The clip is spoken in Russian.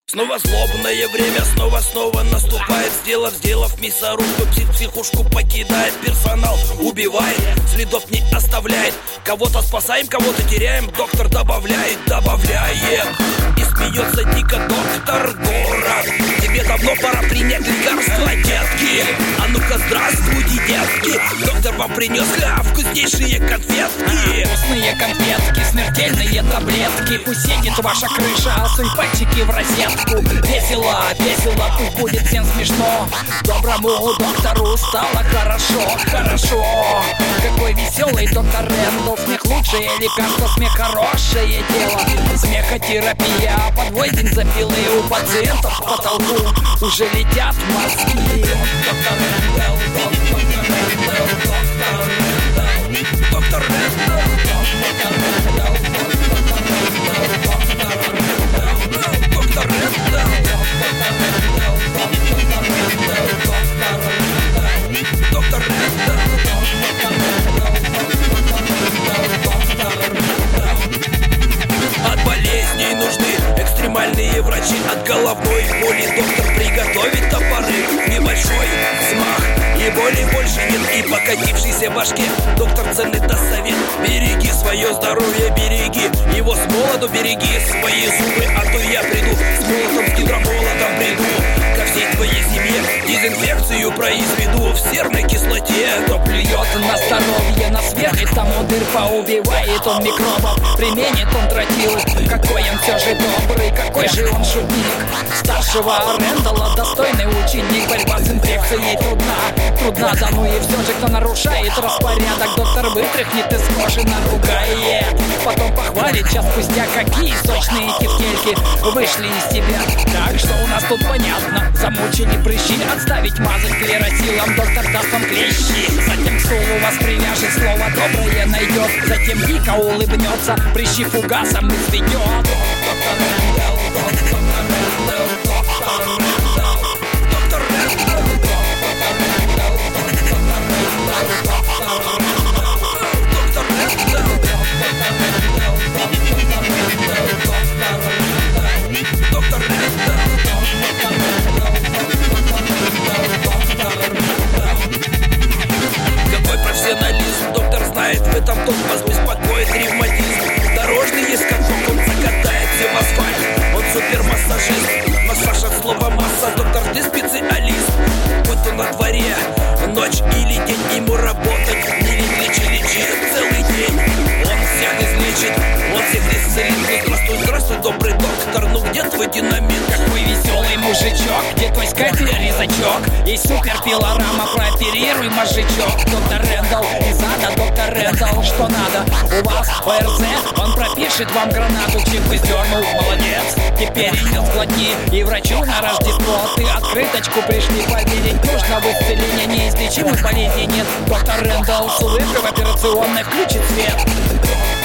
Снова злобное время, снова наступает. Сделав мясорубку, психушку покидает. Персонал убивает, следов не оставляет. Кого-то спасаем, кого-то теряем. Доктор добавляет. И смеется дико доктор Город. Тебе давно пора принять лекарства, детки. А ну-ка, здравствуйте, детки. Доктор вам принес вкуснейшие конфетки. Вкусные конфетки, смертельные таблетки. Пусть едет ваша крыша, суй пальчики в розетку. Весело, пусть будет всем смешно. Доброму доктору стало хорошо. Какой веселый доктор Рэндалл. Смех лучшее лекарство, смех хорошее дело. Смехотерапия подводит бензопилы. У пациентов к потолку уже летят мозги. Доктор Рэндалл, доктор Рэндалл. От болезней нужны экстремальные врачи. От головной боли доктор приготовит топоры. Небольшой взмах, и боли больше нет. И покатившейся башке доктор ценный даст совет. Береги свое здоровье, береги его с молоду, береги свои зубы. А то я приду с молотом, с гидромолотом приду ко всей твоей семье, дезинфекцию произведу в серной кислоте. Кто плюет на здоровье, на сверху, тому дыр поубивает он микробов. Применит он тротил. Какой он все же добрый, какой же он шутник. Старшего Рэндалла достойный ученик. Борьба с инфекцией трудна, да ну и все же, кто нарушает распорядок, доктор вытряхнет из кожи, наругает. Потом похвалит час спустя, какие сочные тефтельки вышли из тебя. Так что у нас тут понятно. Замучили прыщи, отставить мазать клеросилом. Доктор даст вам клещи. Затем к стулу вас привяжет, слово доброе найдет. Затем дико улыбнется, прыщи фугасом изведет. Доктор Рэндалл, доктор Рэндалл, доктор Рэндалл, доктор Рэндалл, какой профессионализм, доктор знает в этом толк. Вас беспокоит ревматизм. Дорожный есть каток, он закатает все в асфальт. Он супермассажист, массаж от слова масса. Доктор, ты специалист. Будь то на дворе ночь или день, ему работать. Не лечи целый день. Он всех излечит, он всех исцелит. Здравствуй, добрый доктор, ну где твой динамит? Какой веселый мужичок, где твой скальпель, резачок? Есть супер пилорама, прооперируй мозжечок. Доктор Рэндалл из ада, доктор Рэндалл, что надо? У вас ОРЗ, он пропишет вам гранату. Чип издернул, молодец, теперь не сглотни. И врачу на Рождество ты открыточку пришли. Поверить нужно в исцеление неизлечимых болезней нет. Доктор Рэндалл с улыбкой в операционной включит свет.